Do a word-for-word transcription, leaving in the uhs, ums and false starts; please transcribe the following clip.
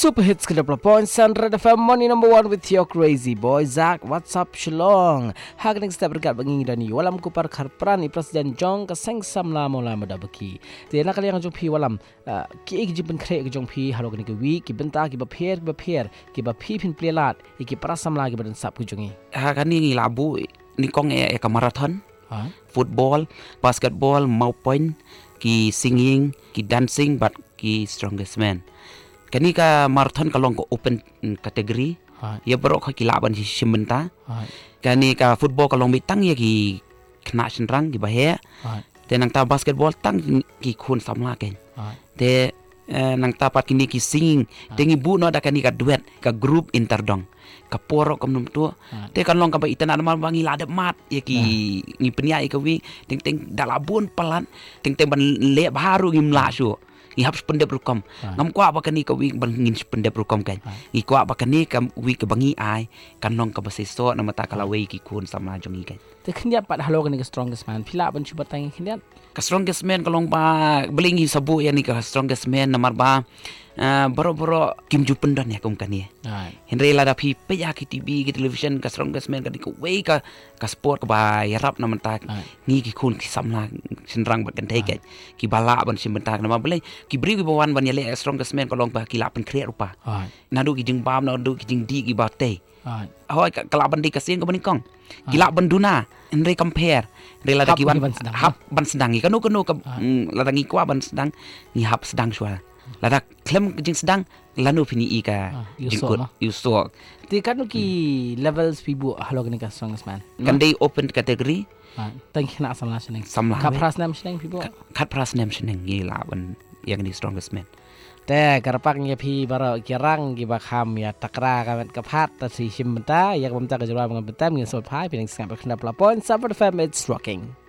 Super hits ke double point Sunrise F M Money number one with your crazy boy Zach. What's up Shillong? Hagning step berkat bangi dani walam kupar kharpran ni Presiden Jong ka seng samla mola madabaki. Tiana kali yang jong pi walam ki ek jiben kre ek jong pi halo ni ke wi ki benta ki ba pher ki ba pher ki ba pi pin plelat ki prasamla ki badan sap ku jongi. Ha kan ni labu ni kong e ka marathon. Ha? Football, basketball, mau point, ki singing, ki dancing but ki strongest man. Kani ka marathon ka long ko open category. Ya berok ka kilaban si simbenta. Kani ka football ka long bitang ya ki kena senrang ki bahe. Te nang ta basketball tang ki khun samla ken. Te nang ta pat kini ki singing tengi bu no da kani ka duet ka group interdong. Ka porok ka num tu. Te kan long ka ba itan ada bangi ladep mat ya ki ngi penia ka wi teng teng dalabun pelan teng teng ban le baru ngim la su. I hap sependep rukom. Ngam kwa apa kani ka wi bangin sependep rukom kan. I kwa apa kani ka wi ka bangi ai kan long ka baseso na mata kala wi ki kun sama jongi kan. Te khnya pat halo kani ka strongest man. Pila ban chuba tang khnya. Ka strongest man ka long ba belingi sabu ya ni ka strongest man namar ba boro-boro Kim Jupen dan ya kum kani. Henry la da pi pe ya ki T V ki television ka strongest man ka di ko wi ka ka sport ka ba ya rap na mata ngi ki kun ki samla senrang bat kan thai kan. Ki bala ban simbenta na ma bele ki bri ki bawan ban yale strongest man ko long ba ki la pen kre rupa. Na du ki jing bam na du ki jing di ki ba te. Hoi ka la ban di ka sien ko ban kong. Ki la ban duna Henry compare. Henry la da ki ban hap ban sedang ki kanu kanu ka la da ngi kwa ban sedang ngi hap sedang suara. Lada klem jing sedang lanu pini ika jingkut yuso. Ti kanu ki levels pibu halo kani ka strongest man. Kan day open category. Tang khna samla seneng. Samla. Ka pras nam seneng pibu. Kat pras nam seneng ngi laban yang ni strongest man. Te karpak ngi pi baro kirang gi bakham ya takra ka ka phat ta si simbenta yak bamta ka jawab ngam betam ngi sot phai pining skam khna pla point super fam it's rocking.